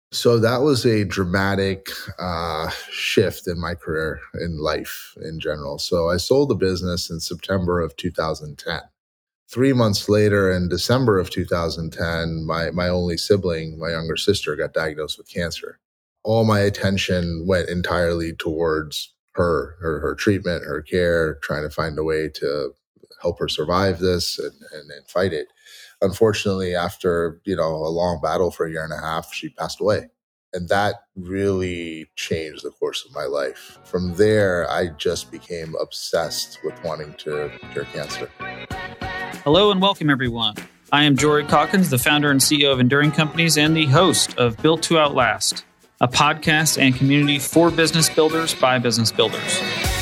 So that was a dramatic shift in my career, in life in general. So I sold the business in September of 2010. 3 months later, in December of 2010, my only sibling, my younger sister, got diagnosed with cancer. All my attention went entirely towards her treatment, her care, trying to find a way to help her survive this and fight it. Unfortunately, after a long battle for a year and a half, she passed away. And that really changed the course of my life. From there, I just became obsessed with wanting to cure cancer. Hello and welcome, everyone. I am Jory Calkins, the founder and CEO of Enduring Companies and the host of Built to Outlast, a podcast and community for business builders by business builders.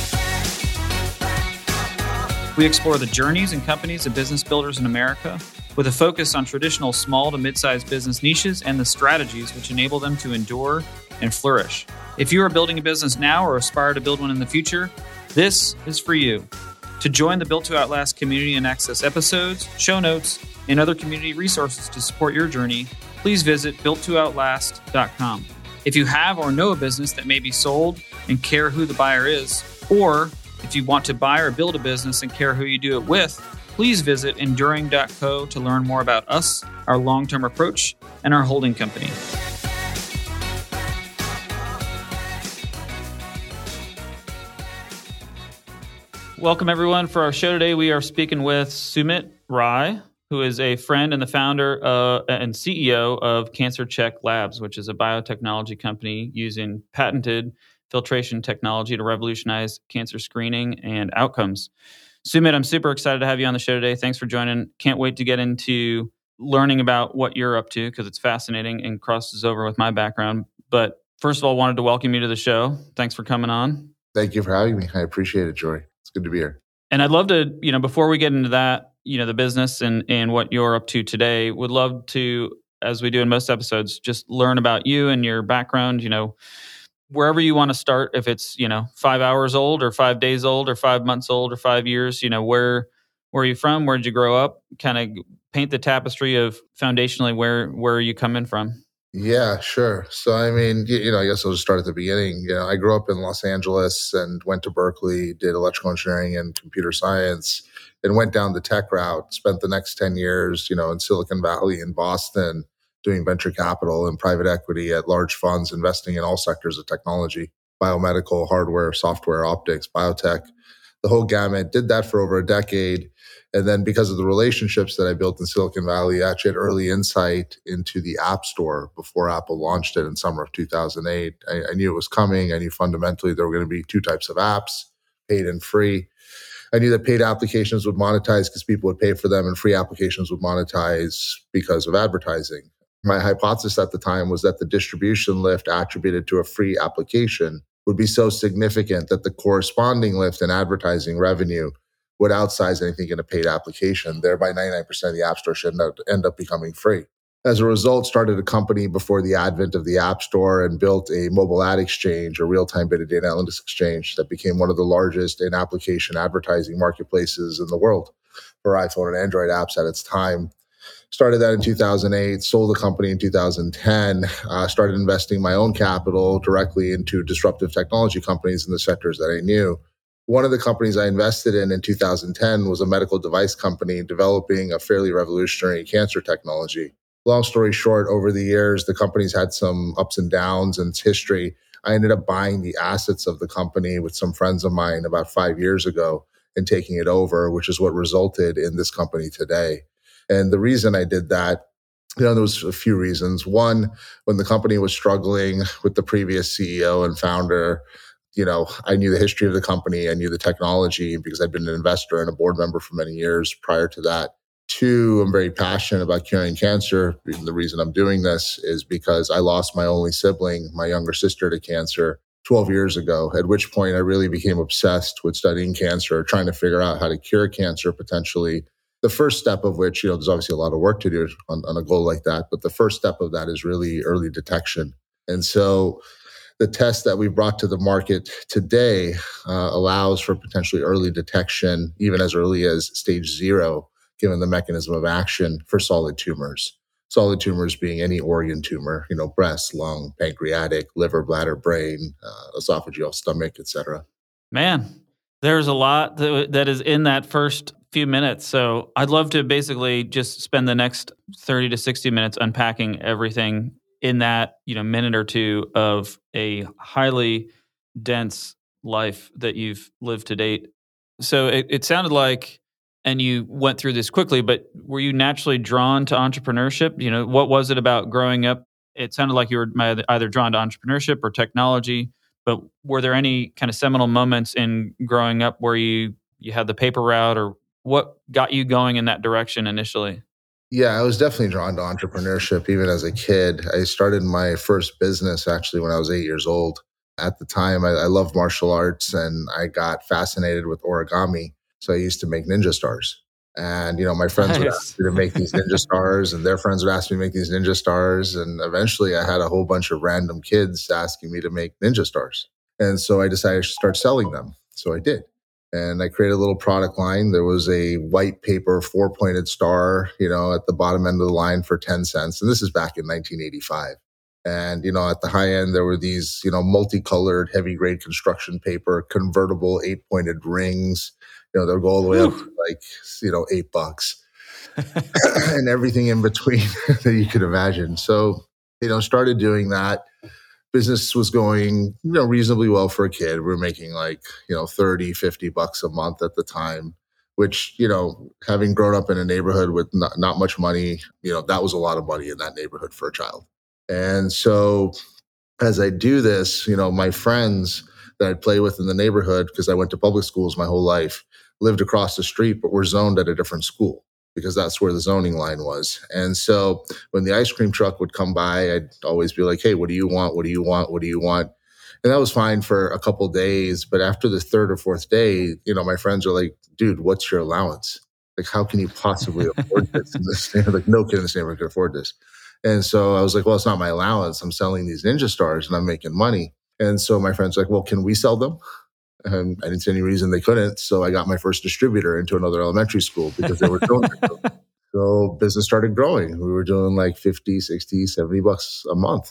We explore the journeys and companies of business builders in America with a focus on traditional small to mid-sized business niches and the strategies which enable them to endure and flourish. If you are building a business now or aspire to build one in the future, this is for you. To join the Built to Outlast community and access episodes, show notes, and other community resources to support your journey, please visit builttoooutlast.com. If you have or know a business that may be sold and care who the buyer is, or if you want to buy or build a business and care who you do it with, please visit enduring.co to learn more about us, our long-term approach, and our holding company. Welcome, everyone. For our show today, we are speaking with Sumit Rai, who is a friend and the founder and CEO of CancerCheck Labs, which is a biotechnology company using patented filtration technology to revolutionize cancer screening and outcomes. Sumit, I'm super excited to have you on the show today. Thanks for joining. Can't wait to get into learning about what you're up to because it's fascinating and crosses over with my background. But first of all, wanted to welcome you to the show. Thanks for coming on. Thank you for having me. I appreciate it, Jory. It's good to be here. And I'd love to, before we get into that, the business and what you're up to today, would love to, as we do in most episodes, just learn about you and your background, wherever you want to start, if it's, 5 hours old or 5 days old or 5 months old or 5 years, where are you from? Where did you grow up? Kind of paint the tapestry of foundationally where are you coming from? Yeah, sure. So, I guess I'll just start at the beginning. I grew up in Los Angeles and went to Berkeley, did electrical engineering and computer science, and went down the tech route, spent the next 10 years, in Silicon Valley in Boston, doing venture capital and private equity at large funds, investing in all sectors of technology, biomedical, hardware, software, optics, biotech, the whole gamut. Did that for over a decade. And then because of the relationships that I built in Silicon Valley, I actually had early insight into the App Store before Apple launched it in summer of 2008. I knew it was coming. I knew fundamentally there were going to be two types of apps, paid and free. I knew that paid applications would monetize because people would pay for them, and free applications would monetize because of advertising. My hypothesis at the time was that the distribution lift attributed to a free application would be so significant that the corresponding lift in advertising revenue would outsize anything in a paid application. Thereby, 99% of the App Store should end up becoming free. As a result, started a company before the advent of the App Store and built a mobile ad exchange, a real-time data analytics exchange that became one of the largest in-application advertising marketplaces in the world for iPhone and Android apps at its time. Started that in 2008, sold the company in 2010, started investing my own capital directly into disruptive technology companies in the sectors that I knew. One of the companies I invested in 2010 was a medical device company developing a fairly revolutionary cancer technology. Long story short, over the years, the company's had some ups and downs in its history. I ended up buying the assets of the company with some friends of mine about 5 years ago and taking it over, which is what resulted in this company today. And the reason I did that, there was a few reasons. One, when the company was struggling with the previous CEO and founder, I knew the history of the company. I knew the technology because I'd been an investor and a board member for many years prior to that. Two, I'm very passionate about curing cancer. The reason I'm doing this is because I lost my only sibling, my younger sister, to cancer 12 years ago, at which point I really became obsessed with studying cancer, trying to figure out how to cure cancer potentially. The first step of which, there's obviously a lot of work to do on a goal like that, but the first step of that is really early detection. And so the test that we brought to the market today allows for potentially early detection, even as early as stage 0, given the mechanism of action for solid tumors. Solid tumors being any organ tumor, breast, lung, pancreatic, liver, bladder, brain, esophageal, stomach, etc. Man, there's a lot that is in that first few minutes. So I'd love to basically just spend the next 30 to 60 minutes unpacking everything in that, minute or two of a highly dense life that you've lived to date. So it sounded like, and you went through this quickly, but were you naturally drawn to entrepreneurship? What was it about growing up? It sounded like you were either drawn to entrepreneurship or technology, but were there any kind of seminal moments in growing up where you had the paper route, or what got you going in that direction initially? Yeah, I was definitely drawn to entrepreneurship even as a kid. I started my first business actually when I was 8 years old. At the time, I loved martial arts and I got fascinated with origami. So I used to make ninja stars. And, my friends would ask Nice. me to make these ninja stars, and their friends would ask me to make these ninja stars. And eventually I had a whole bunch of random kids asking me to make ninja stars. And so I decided I should start selling them. So I did. And I created a little product line. There was a white paper 4-pointed star, at the bottom end of the line for 10 cents. And this is back in 1985. And, at the high end, there were these, multicolored heavy grade construction paper, convertible 8-pointed rings. They'll go all the way up to like, $8 and everything in between that you could imagine. So, started doing that. Business was going, reasonably well for a kid. We were making like, 30, $50 a month at the time, which, having grown up in a neighborhood with not much money, that was a lot of money in that neighborhood for a child. And so as I do this, my friends that I'd play with in the neighborhood, because I went to public schools my whole life, lived across the street, but were zoned at a different school because that's where the zoning line was. And so when the ice cream truck would come by, I'd always be like, hey, what do you want? What do you want? What do you want? And that was fine for a couple of days. But after the third or fourth day, my friends are like, dude, what's your allowance? Like, how can you possibly afford this in this neighborhood? Like, no kid in this neighborhood can afford this. And so I was like, well, it's not my allowance. I'm selling these ninja stars and I'm making money. And so my friend's like, well, can we sell them? And I didn't see any reason they couldn't. So I got my first distributor into another elementary school because they were doing it. So business started growing. We were doing like 50, 60, $70 a month.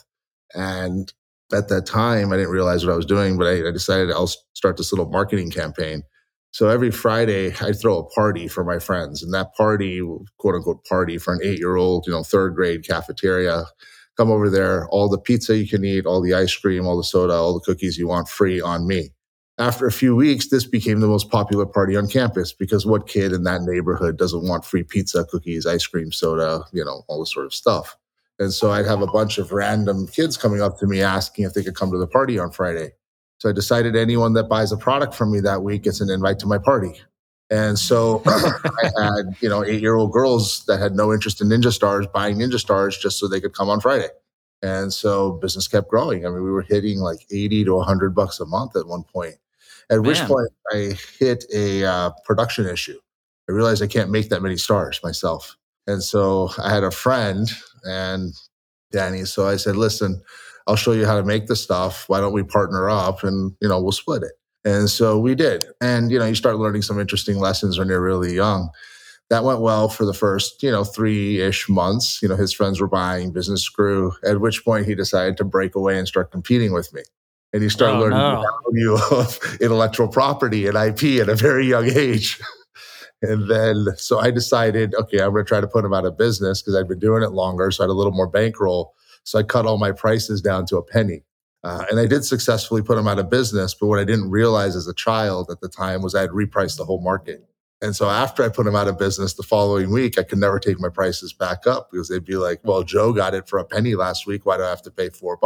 And at that time, I didn't realize what I was doing, but I decided I'll start this little marketing campaign. So every Friday, I'd throw a party for my friends. And that party, quote unquote party for an 8-year-old, third grade cafeteria, come over there, all the pizza you can eat, all the ice cream, all the soda, all the cookies you want free on me. After a few weeks, this became the most popular party on campus because what kid in that neighborhood doesn't want free pizza, cookies, ice cream, soda, all this sort of stuff. And so I'd have a bunch of random kids coming up to me asking if they could come to the party on Friday. So I decided anyone that buys a product from me that week gets an invite to my party. And so I had, 8-year-old girls that had no interest in ninja stars buying ninja stars just so they could come on Friday. And so business kept growing. I mean, we were hitting like 80 to $100 a month at one point. At which point I hit a production issue. I realized I can't make that many stars myself. And so I had a friend and Danny. So I said, listen, I'll show you how to make the stuff. Why don't we partner up and, we'll split it. And so we did. And, you start learning some interesting lessons when you're really young. That went well for the first, 3-ish months. His friends were buying, business grew, at which point he decided to break away and start competing with me. And he started learning the value of intellectual property and IP at a very young age. And then, so I decided, okay, I'm going to try to put him out of business because I'd been doing it longer. So I had a little more bankroll. So I cut all my prices down to a penny. And I did successfully put him out of business. But what I didn't realize as a child at the time was I had repriced the whole market. And so after I put him out of business the following week, I could never take my prices back up because they'd be like, well, Joe got it for a penny last week. Why do I have to pay $4?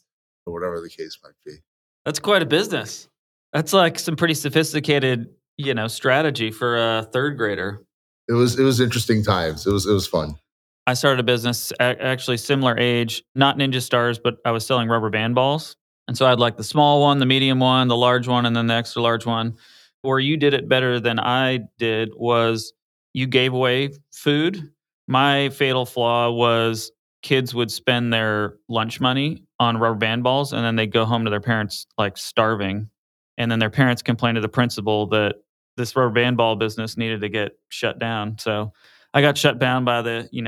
Or whatever the case might be. That's quite a business. That's like some pretty sophisticated, strategy for a third grader. It was interesting times. It was fun. I started a business actually similar age, not Ninja Stars, but I was selling rubber band balls. And so I had like the small one, the medium one, the large one, and then the extra large one. Where you did it better than I did was you gave away food. My fatal flaw was kids would spend their lunch money on rubber band balls and then they'd go home to their parents like starving. And then their parents complained to the principal that this rubber band ball business needed to get shut down. So I got shut down by the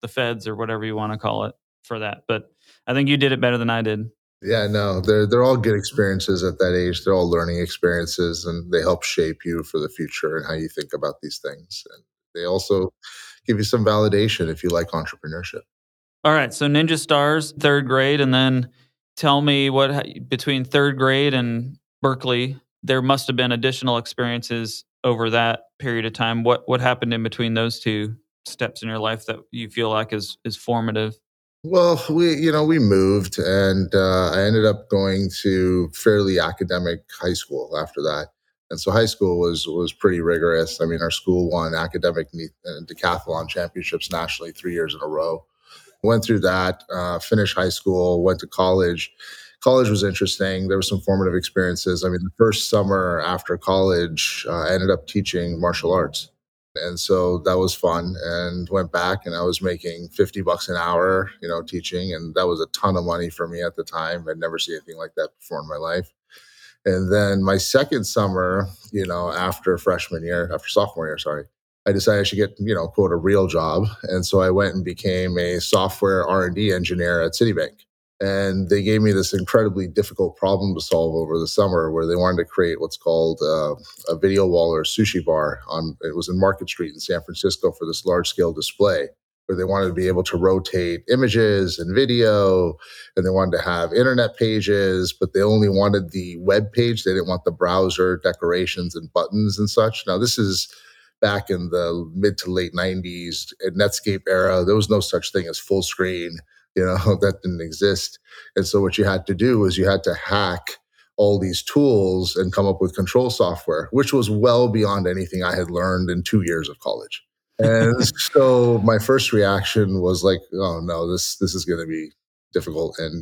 the feds or whatever you want to call it for that. But I think you did it better than I did. Yeah, no, they're all good experiences at that age. They're all learning experiences, and they help shape you for the future and how you think about these things. And they also give you some validation if you like entrepreneurship. All right, so Ninja Stars, third grade, and then tell me what between third grade and Berkeley, there must have been additional experiences over that period of time. What happened in between those two steps in your life that you feel like is formative? Well, we moved, and I ended up going to fairly academic high school after that. And so high school was pretty rigorous. I mean, our school won academic decathlon championships nationally 3 years in a row. Went through that, finished high school, went to college. College was interesting. There were some formative experiences. I mean, the first summer after college, I ended up teaching martial arts. And so that was fun, and went back, and I was making $50 an hour, teaching. And that was a ton of money for me at the time. I'd never seen anything like that before in my life. And then my second summer, after sophomore year, sorry, I decided I should get, quote, a real job. And so I went and became a software R&D engineer at Citibank. And they gave me this incredibly difficult problem to solve over the summer, where they wanted to create what's called a video wall or a sushi bar. It was in Market Street in San Francisco for this large scale display, where they wanted to be able to rotate images and video, and they wanted to have internet pages, but they only wanted the web page. They didn't want the browser decorations and buttons and such. Now, this is back in the mid to late 90s, Netscape era. There was no such thing as full screen. That didn't exist. And so what you had to do was you had to hack all these tools and come up with control software, which was well beyond anything I had learned in 2 years of college. And so my first reaction was like, oh no, this is going to be difficult. And,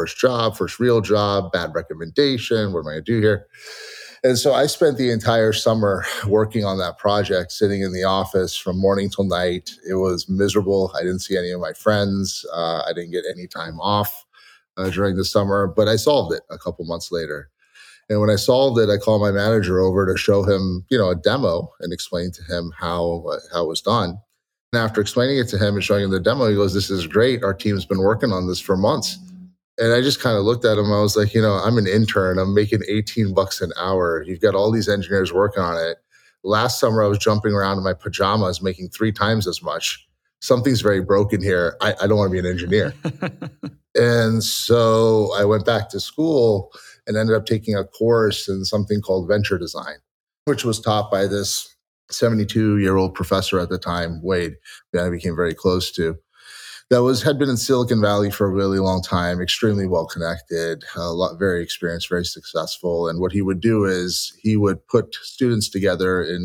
first real job, bad recommendation. What am I going to do here? And so I spent the entire summer working on that project, sitting in the office from morning till night. It was miserable. I didn't see any of my friends. I didn't get any time off during the summer, but I solved it a couple months later. And when I solved it, I called my manager over to show him, a demo and explain to him how it was done. And after explaining it to him and showing him the demo, he goes, "This is great. Our team's been working on this for months." And I just kind of looked at him. I was like, I'm an intern. I'm making $18 an hour. You've got all these engineers working on it. Last summer, I was jumping around in my pajamas, making 3 times as much. Something's very broken here. I don't want to be an engineer. And so I went back to school and ended up taking a course in something called venture design, which was taught by this 72-year-old professor at the time, Wade, that I became very close to. That had been in Silicon Valley for a really long time, extremely well connected, very experienced, very successful. And what he would do is he would put students together in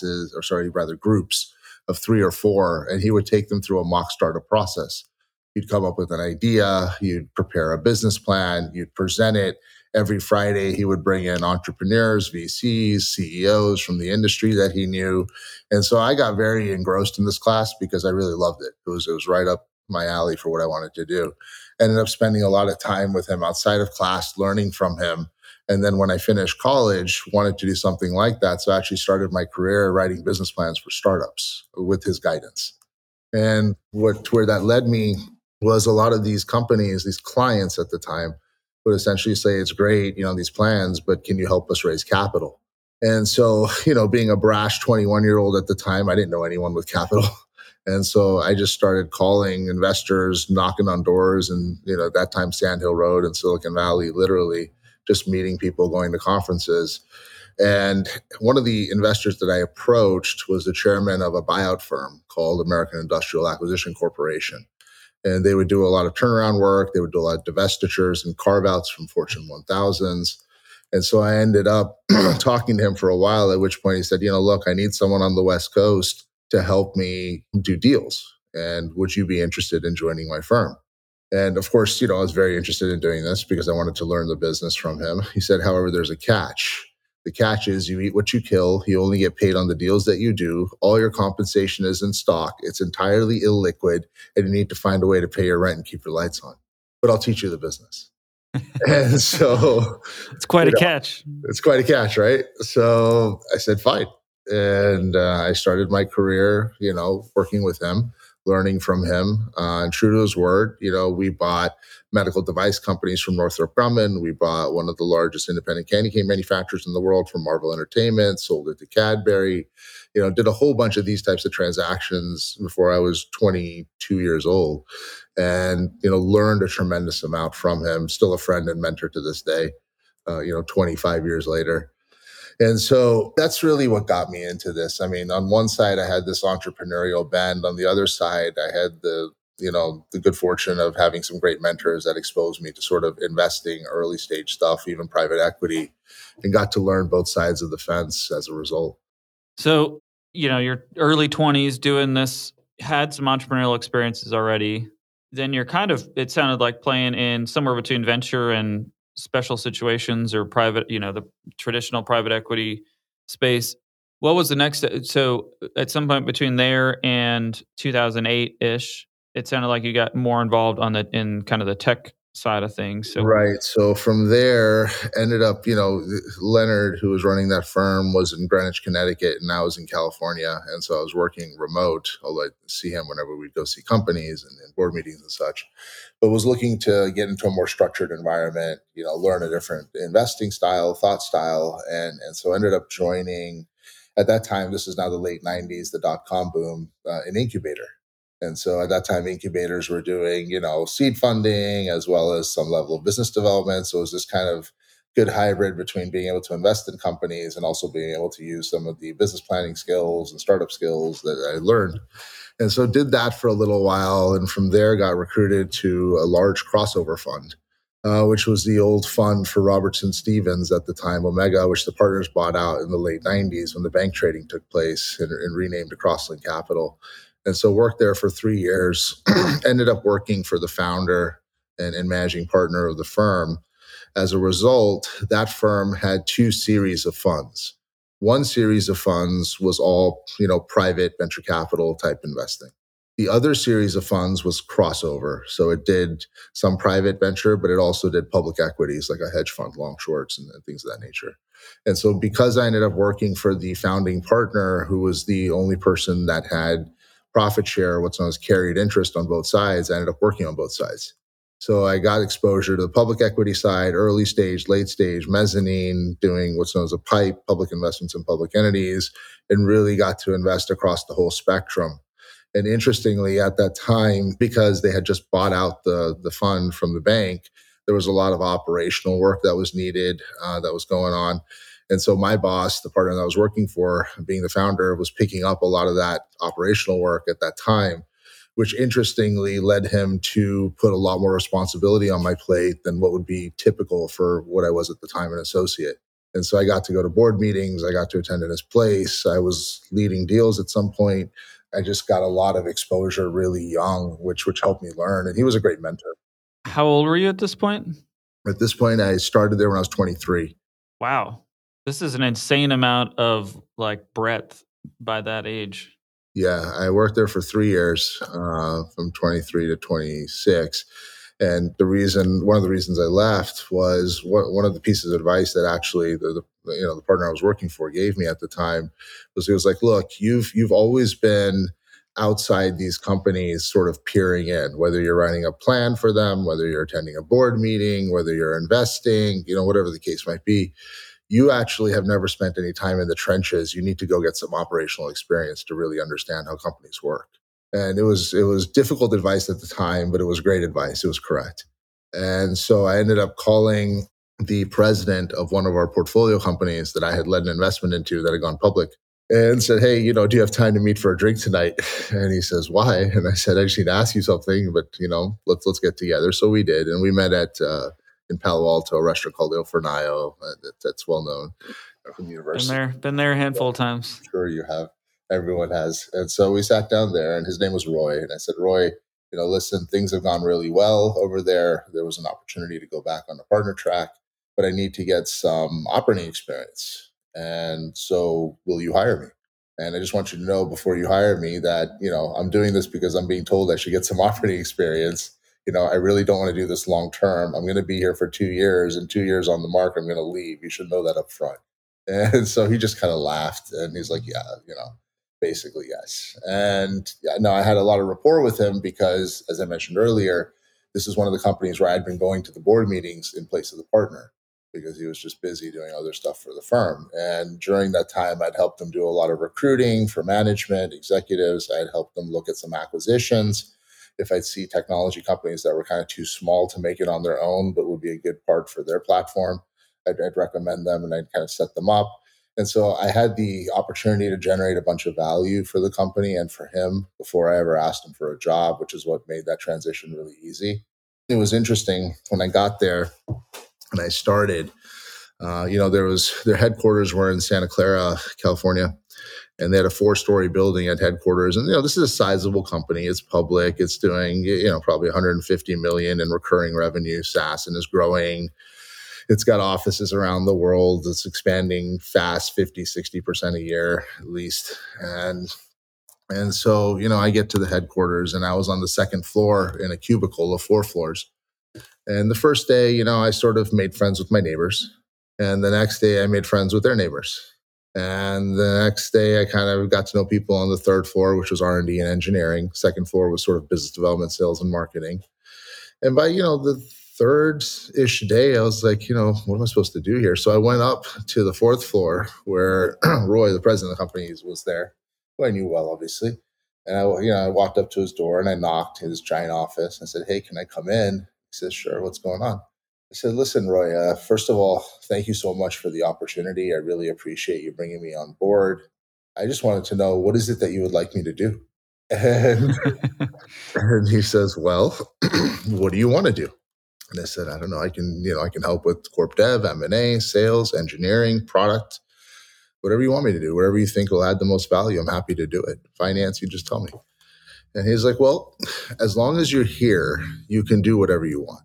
groups of 3 or 4, and he would take them through a mock startup process. You'd come up with an idea, you'd prepare a business plan, you'd present it. Every Friday, he would bring in entrepreneurs, VCs, CEOs from the industry that he knew. And so I got very engrossed in this class because I really loved it. It was right up my alley for what I wanted to do. Ended up spending a lot of time with him outside of class, learning from him. And then when I finished college, wanted to do something like that. So I actually started my career writing business plans for startups with his guidance. And where that led me was a lot of these companies, these clients at the time, would essentially say, "It's great, these plans, but can you help us raise capital?" And so, being a brash 21-year-old at the time, I didn't know anyone with capital. And so I just started calling investors, knocking on doors, and at that time, Sand Hill Road in Silicon Valley, literally just meeting people, going to conferences. And one of the investors that I approached was the chairman of a buyout firm called American Industrial Acquisition Corporation. And they would do a lot of turnaround work. They would do a lot of divestitures and carve-outs from Fortune 1000s. And so I ended up talking to him for a while, at which point he said, "Look, I need someone on the West Coast to help me do deals. And would you be interested in joining my firm?" And of course, I was very interested in doing this because I wanted to learn the business from him. He said, "However, there's a catch. The catch is you eat what you kill. You only get paid on the deals that you do. All your compensation is in stock. It's entirely illiquid, and you need to find a way to pay your rent and keep your lights on. But I'll teach you the business." And so it's quite a catch. It's quite a catch, right? So I said, fine. And I started my career, working with him, learning from him. And true to his word, we bought medical device companies from Northrop Grumman. We bought one of the largest independent candy cane manufacturers in the world from Marvel Entertainment, sold it to Cadbury, did a whole bunch of these types of transactions before I was 22 years old, and, learned a tremendous amount from him. Still a friend and mentor to this day, 25 years later. And so that's really what got me into this. I mean, on one side, I had this entrepreneurial bend. On the other side, I had the good fortune of having some great mentors that exposed me to sort of investing, early stage stuff, even private equity, and got to learn both sides of the fence as a result. So, your early 20s doing this, had some entrepreneurial experiences already. Then you're it sounded like playing in somewhere between venture and special situations or private, the traditional private equity space. What was the next? So at some point between there and 2008-ish, it sounded like you got more involved in kind of the tech side of things. So right. So from there, ended up, Leonard, who was running that firm, was in Greenwich, Connecticut, and I was in California. And so I was working remote, although I'd see him whenever we'd go see companies and board meetings and such, but was looking to get into a more structured environment, learn a different investing style, thought style. And so ended up joining, at that time, this is now the late 90s, the dot-com boom, an incubator. And so at that time, incubators were doing, seed funding as well as some level of business development. So it was this kind of good hybrid between being able to invest in companies and also being able to use some of the business planning skills and startup skills that I learned. And so did that for a little while. And from there, got recruited to a large crossover fund, which was the old fund for Robertson Stevens at the time, Omega, which the partners bought out in the late 90s when the bank trading took place and renamed to Crosslink Capital. And so worked there for 3 years, ended up working for the founder and managing partner of the firm. As a result, that firm had 2 series of funds. One series of funds was all, private venture capital type investing. The other series of funds was crossover. So it did some private venture, but it also did public equities like a hedge fund, long shorts and things of that nature. And so because I ended up working for the founding partner, who was the only person that had profit share, what's known as carried interest on both sides, I ended up working on both sides. So I got exposure to the public equity side, early stage, late stage, mezzanine, doing what's known as a PIPE, public investments in public entities, and really got to invest across the whole spectrum. And interestingly, at that time, because they had just bought out the fund from the bank, there was a lot of operational work that was needed, that was going on. And so my boss, the partner that I was working for, being the founder, was picking up a lot of that operational work at that time, which interestingly led him to put a lot more responsibility on my plate than what would be typical for what I was at the time, an associate. And so I got to go to board meetings. I got to attend in his place. I was leading deals at some point. I just got a lot of exposure really young, which helped me learn. And he was a great mentor. How old were you at this point? At this point, I started there when I was 23. Wow. This is an insane amount of breadth by that age. Yeah, I worked there for 3 years, from 23 to 26. And one of the reasons I left was one of the pieces of advice that actually the partner I was working for gave me at the time was, he was like, look, you've always been outside these companies sort of peering in, whether you're writing a plan for them, whether you're attending a board meeting, whether you're investing, whatever the case might be. You actually have never spent any time in the trenches. You need to go get some operational experience to really understand how companies work. And it was difficult advice at the time, but it was great advice. It was correct. And so I ended up calling the president of one of our portfolio companies that I had led an investment into that had gone public, and said, hey, do you have time to meet for a drink tonight? And he says, why? And I said, I just need to ask you something, but let's get together. So we did. And we met at, in Palo Alto, a restaurant called Il Fornaio, that's well known from the university. Been there a handful of times. I'm sure you have. Everyone has. And so we sat down there, and his name was Roy. And I said, Roy, listen, things have gone really well over there. There was an opportunity to go back on the partner track, but I need to get some operating experience. And so will you hire me? And I just want you to know before you hire me that, I'm doing this because I'm being told I should get some operating experience. I really don't want to do this long term. I'm going to be here for 2 years, and 2 years on the mark, I'm going to leave. You should know that up front. And so he just kind of laughed, and he's like, yeah, Basically, yes. And no, I had a lot of rapport with him because, as I mentioned earlier, this is one of the companies where I'd been going to the board meetings in place of the partner because he was just busy doing other stuff for the firm. And during that time, I'd helped him do a lot of recruiting for management, executives. I'd helped them look at some acquisitions. If I'd see technology companies that were kind of too small to make it on their own, but would be a good part for their platform, I'd recommend them and I'd kind of set them up. And so I had the opportunity to generate a bunch of value for the company and for him before I ever asked him for a job, which is what made that transition really easy. It was interesting when I got there and I started, their headquarters were in Santa Clara, California, and they had a 4-story building at headquarters. And, this is a sizable company. It's public. It's doing, probably 150 million in recurring revenue, SaaS, and is growing. It's got offices around the world. It's expanding fast, 50, 60% a year at least. And so, I get to the headquarters and I was on the second floor in a cubicle of 4 floors. And the first day, I sort of made friends with my neighbors. And the next day I made friends with their neighbors. And the next day I kind of got to know people on the third floor, which was R&D and engineering. Second floor was sort of business development, sales, and marketing. And by, the third-ish day, I was like, what am I supposed to do here? So I went up to the 4th floor where Roy, the president of the company, was there, who I knew well, obviously. And I walked up to his door and I knocked in his giant office. I said, "Hey, can I come in?" He says, "Sure. What's going on?" I said, "Listen, Roy, first of all, thank you so much for the opportunity. I really appreciate you bringing me on board. I just wanted to know, what is it that you would like me to do?" And, and he says, "Well, what do you want to do?" And I said, "I don't know. I can help with corp dev, M&A, sales, engineering, product, whatever you want me to do, wherever you think will add the most value. I'm happy to do it. Finance, you just tell me." And he's like, "Well, as long as you're here, you can do whatever you want."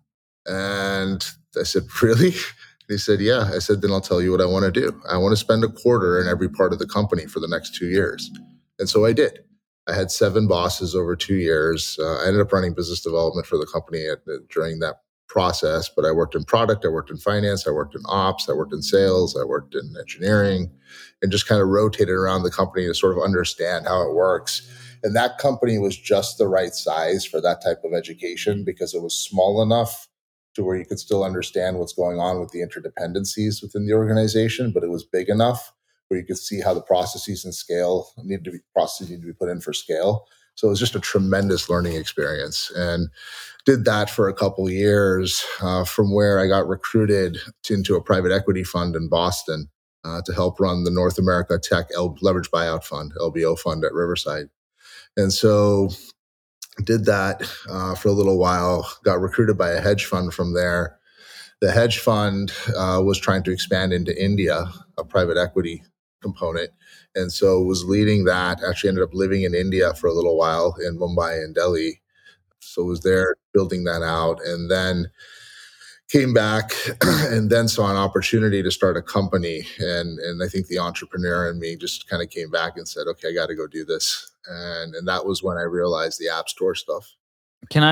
And I said, "Really?" He said, "Yeah." I said, "Then I'll tell you what I want to do. I want to spend a quarter in every part of the company for the next 2 years." And so I did. I had 7 bosses over 2 years. I ended up running business development for the company during that process, but I worked in product, I worked in finance, I worked in ops, I worked in sales, I worked in engineering, and just kind of rotated around the company to sort of understand how it works. And that company was just the right size for that type of education because it was small enough to where you could still understand what's going on with the interdependencies within the organization, but it was big enough where you could see how the processes needed to be put in for scale. So it was just a tremendous learning experience, and did that for a couple of years, from where I got recruited into a private equity fund in Boston to help run the North America Tech Leverage Buyout Fund, LBO fund at Riverside. And so did that for a little while, got recruited by a hedge fund from there. The hedge fund was trying to expand into India, a private equity component. And so was leading that, actually ended up living in India for a little while in Mumbai and Delhi. So was there building that out, and then came back and then saw an opportunity to start a company. And I think the entrepreneur in me just kind of came back and said, "Okay, I got to go do this." And that was when I realized the App Store stuff. Can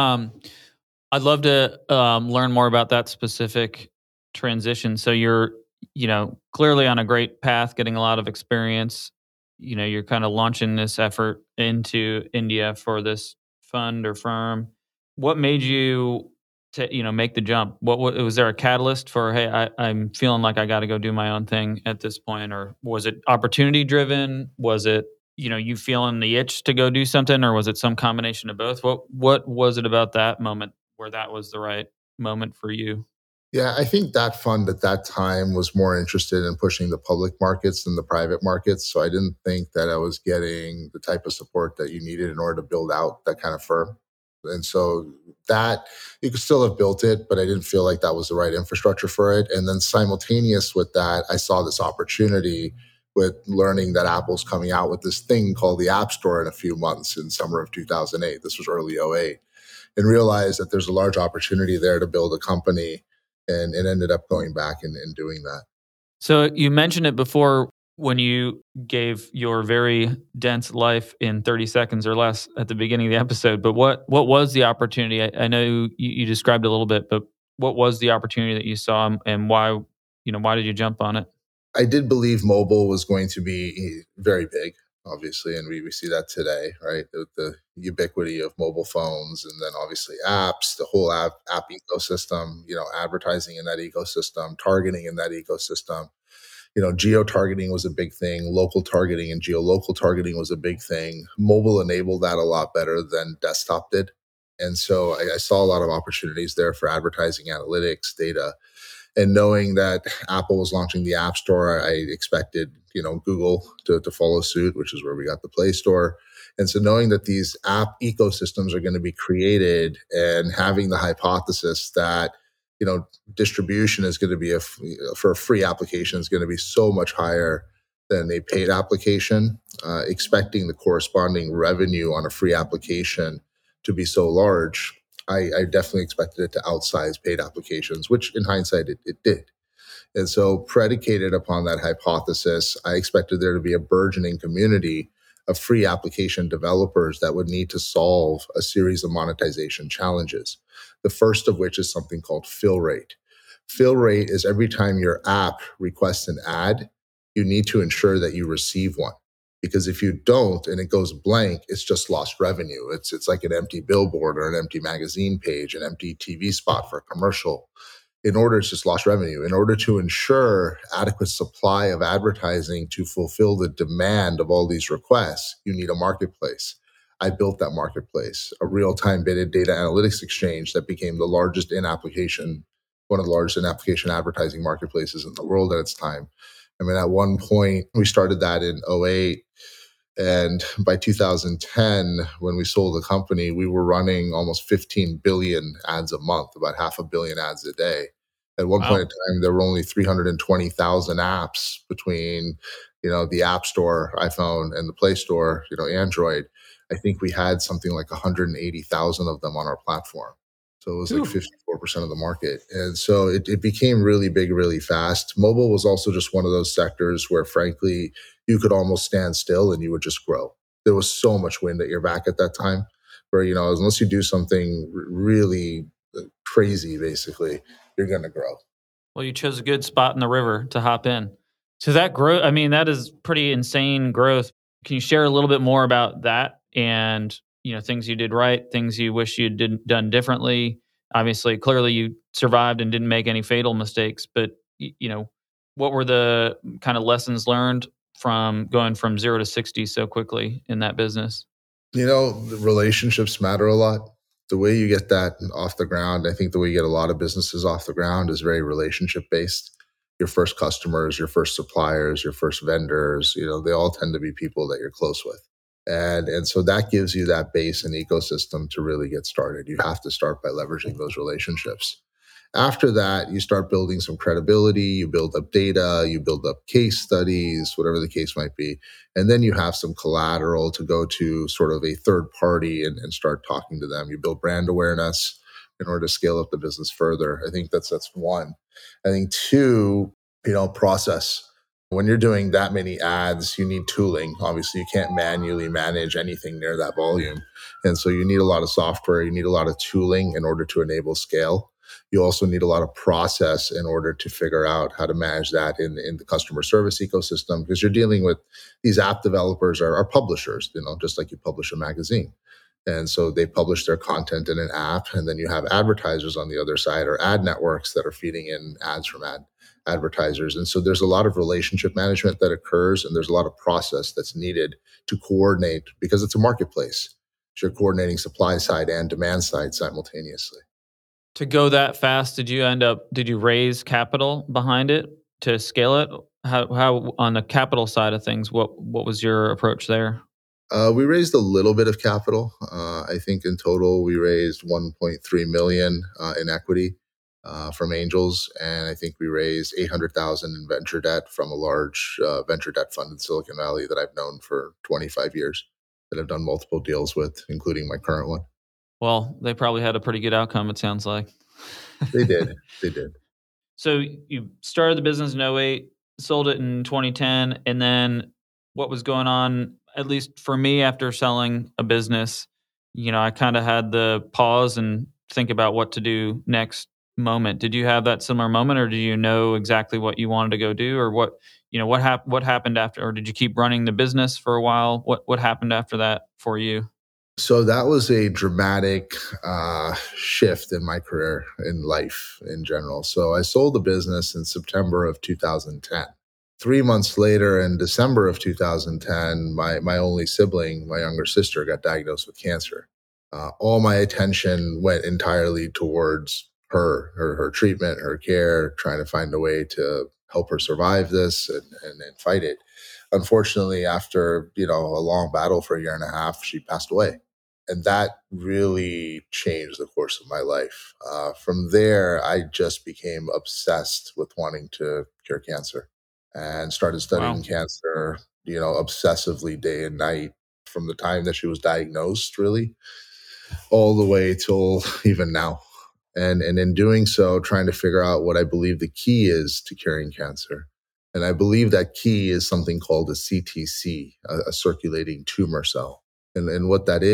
I'd love to learn more about that specific transition. So you're, clearly on a great path, getting a lot of experience. You're kind of launching this effort into India for this fund or firm. What made you make the jump? What was there a catalyst for, hey, I'm feeling like I got to go do my own thing at this point? Or was it opportunity driven? Was it, you feeling the itch to go do something, or was it some combination of both? What was it about that moment where that was the right moment for you? Yeah, I think that fund at that time was more interested in pushing the public markets than the private markets. So I didn't think that I was getting the type of support that you needed in order to build out that kind of firm. And so that you could still have built it, but I didn't feel like that was the right infrastructure for it. And then simultaneous with that, I saw this opportunity with learning that Apple's coming out with this thing called the App Store in a few months in summer of 2008. This was early '08, and realized that there's a large opportunity there to build a company, and ended up going back and doing that. So you mentioned it before when you gave your very dense life in 30 seconds or less at the beginning of the episode, but what was the opportunity? I know you described it a little bit, but what was the opportunity that you saw, and why did you jump on it? I did believe mobile was going to be very big. obviously, and we see that today, right? The ubiquity of mobile phones, and then obviously apps, the whole app ecosystem, advertising in that ecosystem, targeting in that ecosystem. Geo targeting was a big thing. Local targeting and geolocal targeting was a big thing. Mobile enabled that a lot better than desktop did. And so I saw a lot of opportunities there for advertising analytics, data. And knowing that Apple was launching the App Store, I expected, Google to follow suit, which is where we got the Play Store. And so knowing that these app ecosystems are going to be created and having the hypothesis that, distribution is going to be for a free application is going to be so much higher than a paid application, expecting the corresponding revenue on a free application to be so large, I definitely expected it to outsize paid applications, which in hindsight it did. And so, predicated upon that hypothesis, I expected there to be a burgeoning community of free application developers that would need to solve a series of monetization challenges. The first of which is something called fill rate. Fill rate is every time your app requests an ad, you need to ensure that you receive one. Because if you don't and it goes blank, it's just lost revenue. It's like an empty billboard or an empty magazine page, an empty TV spot for a commercial. It's just lost revenue. In order to ensure adequate supply of advertising to fulfill the demand of all these requests, you need a marketplace. I built that marketplace, a real-time data analytics exchange that became one of the largest in-application advertising marketplaces in the world at its time. I mean, at one point, we started that in 2008. And by 2010, when we sold the company, we were running almost 15 billion ads a month, about 500 million ads a day. At one point in time, there were only 320,000 apps between, the App Store, iPhone, and the Play Store, Android. I think we had something like 180,000 of them on our platform. So it was like 54% of the market. And so it became really big, really fast. Mobile was also just one of those sectors where, frankly, you could almost stand still and you would just grow. There was so much wind at your back at that time where, unless you do something really crazy, basically, you're going to grow. Well, you chose a good spot in the river to hop in. So that growth, that is pretty insane growth. Can you share a little bit more about that and, things you did right, things you wish you'd done differently? Obviously, clearly you survived and didn't make any fatal mistakes, but, what were the kind of lessons learned from going from 0 to 60 so quickly in that business? The relationships matter a lot. The way you get that off the ground, I think the way you get a lot of businesses off the ground is very relationship based. Your first customers, your first suppliers, your first vendors, they all tend to be people that you're close with. And so that gives you that base and ecosystem to really get started. You have to start by leveraging those relationships. After that, you start building some credibility, you build up data, you build up case studies, whatever the case might be. And then you have some collateral to go to sort of a third party and start talking to them. You build brand awareness in order to scale up the business further. I think that's one. I think two, process. When you're doing that many ads, you need tooling. Obviously, you can't manually manage anything near that volume. And so you need a lot of software, you need a lot of tooling in order to enable scale. You also need a lot of process in order to figure out how to manage that in the customer service ecosystem, because you're dealing with these app developers are publishers, just like you publish a magazine. And so they publish their content in an app, and then you have advertisers on the other side or ad networks that are feeding in ads from advertisers. And so there's a lot of relationship management that occurs, and there's a lot of process that's needed to coordinate because it's a marketplace. So you're coordinating supply side and demand side simultaneously. To go that fast, did you raise capital behind it to scale it? How on the capital side of things, what was your approach there? We raised a little bit of capital. I think in total we raised 1.3 million in equity from angels, and I think we raised 800,000 in venture debt from a large venture debt fund in Silicon Valley that I've known for 25 years, that I've done multiple deals with, including my current one. Well, they probably had a pretty good outcome, it sounds like. They did. So you started the business in 2008, sold it in 2010, and then what was going on, at least for me after selling a business, I kind of had the pause and think about what to do next moment. Did you have that similar moment, or do you know exactly what you wanted to go do, or what, what happened after, or did you keep running the business for a while? What happened after that for you? So that was a dramatic shift in my career, in life in general. So I sold the business in September of 2010. 3 months later, in December of 2010, my only sibling, my younger sister, got diagnosed with cancer. All my attention went entirely towards her treatment, her care, trying to find a way to help her survive this and fight it. Unfortunately, after a long battle for a year and a half, she passed away, and that really changed the course of my life. From there, I just became obsessed with wanting to cure cancer and started studying Wow. cancer, obsessively day and night from the time that she was diagnosed, really, all the way till even now. And in doing so, trying to figure out what I believe the key is to curing cancer. And I believe that key is something called a CTC, a circulating tumor cell. And what that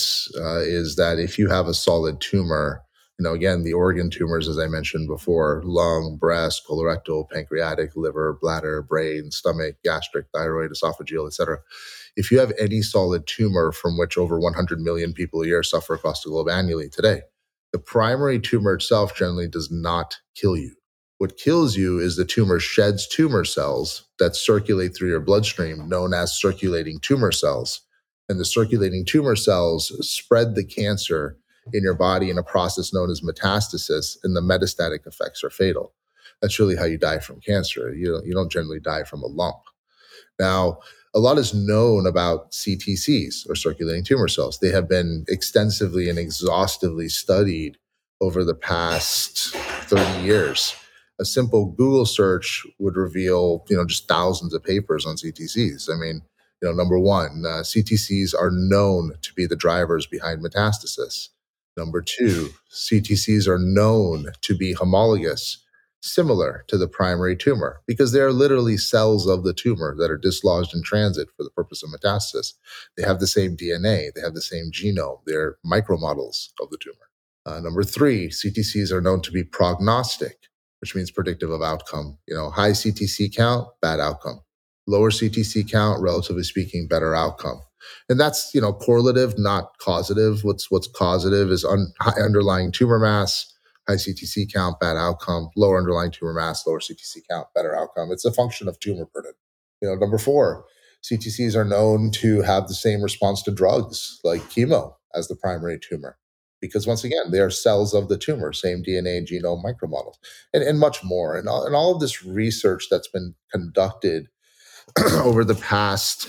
is that if you have a solid tumor, again, the organ tumors, as I mentioned before, lung, breast, colorectal, pancreatic, liver, bladder, brain, stomach, gastric, thyroid, esophageal, etc. If you have any solid tumor, from which over 100 million people a year suffer across the globe annually today, the primary tumor itself generally does not kill you. What kills you is the tumor sheds tumor cells that circulate through your bloodstream, known as circulating tumor cells. And the circulating tumor cells spread the cancer in your body in a process known as metastasis, and the metastatic effects are fatal. That's really how you die from cancer. You don't generally die from a lump. Now, a lot is known about CTCs, or circulating tumor cells. They have been extensively and exhaustively studied over the past 30 years. A simple Google search would reveal, just thousands of papers on CTCs. I mean, number one, CTCs are known to be the drivers behind metastasis. Number two, CTCs are known to be homologous, similar to the primary tumor, because they are literally cells of the tumor that are dislodged in transit for the purpose of metastasis. They have the same DNA, they have the same genome, they're micromodels of the tumor. Number three, CTCs are known to be prognostic, which means predictive of outcome. High CTC count, bad outcome. Lower CTC count, relatively speaking, better outcome. And that's, correlative, not causative. What's causative is high underlying tumor mass, high CTC count, bad outcome. Lower underlying tumor mass, lower CTC count, better outcome. It's a function of tumor burden. Number four, CTCs are known to have the same response to drugs like chemo as the primary tumor, because once again, they are cells of the tumor, same DNA, genome, micromodels, and much more. And all of this research that's been conducted over the past,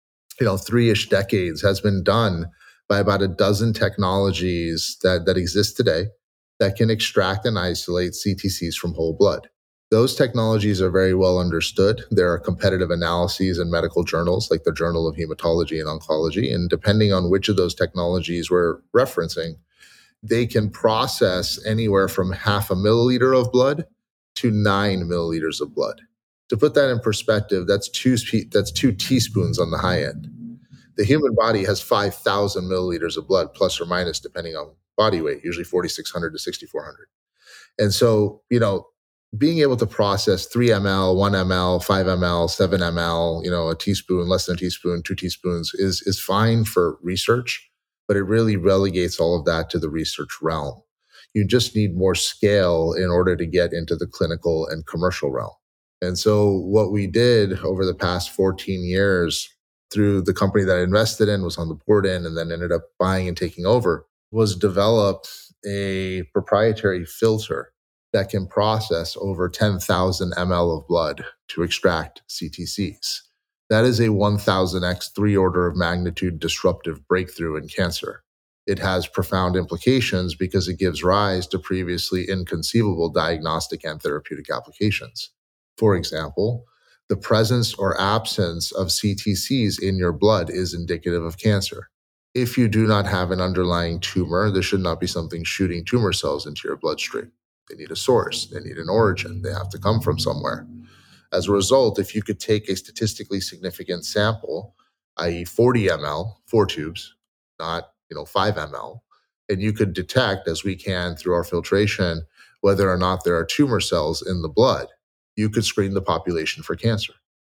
3-ish decades has been done by about a dozen technologies that exist today that can extract and isolate CTCs from whole blood. Those technologies are very well understood. There are competitive analyses in medical journals like the Journal of Hematology and Oncology. And depending on which of those technologies we're referencing, they can process anywhere from 0.5 milliliter of blood to 9 milliliters of blood. To put that in perspective, that's two teaspoons on the high end. The human body has 5,000 milliliters of blood, plus or minus, depending on body weight, usually 4,600 to 6,400. And so, being able to process 3 ml, 1 ml, 5 ml, 7 ml, a teaspoon, less than a teaspoon, 2 teaspoons is fine for research, but it really relegates all of that to the research realm. You just need more scale in order to get into the clinical and commercial realm. And so what we did over the past 14 years through the company that I invested in, was on the board in, and then ended up buying and taking over, was develop a proprietary filter that can process over 10,000 ml of blood to extract CTCs. That is a 1,000x, 3 order of magnitude disruptive breakthrough in cancer. It has profound implications because it gives rise to previously inconceivable diagnostic and therapeutic applications. For example, the presence or absence of CTCs in your blood is indicative of cancer. If you do not have an underlying tumor, there should not be something shooting tumor cells into your bloodstream. They need a source, they need an origin, they have to come from somewhere. As a result, if you could take a statistically significant sample, i.e. 40 ml, 4 tubes, not 5 ml, and you could detect, as we can through our filtration, whether or not there are tumor cells in the blood, you could screen the population for cancer.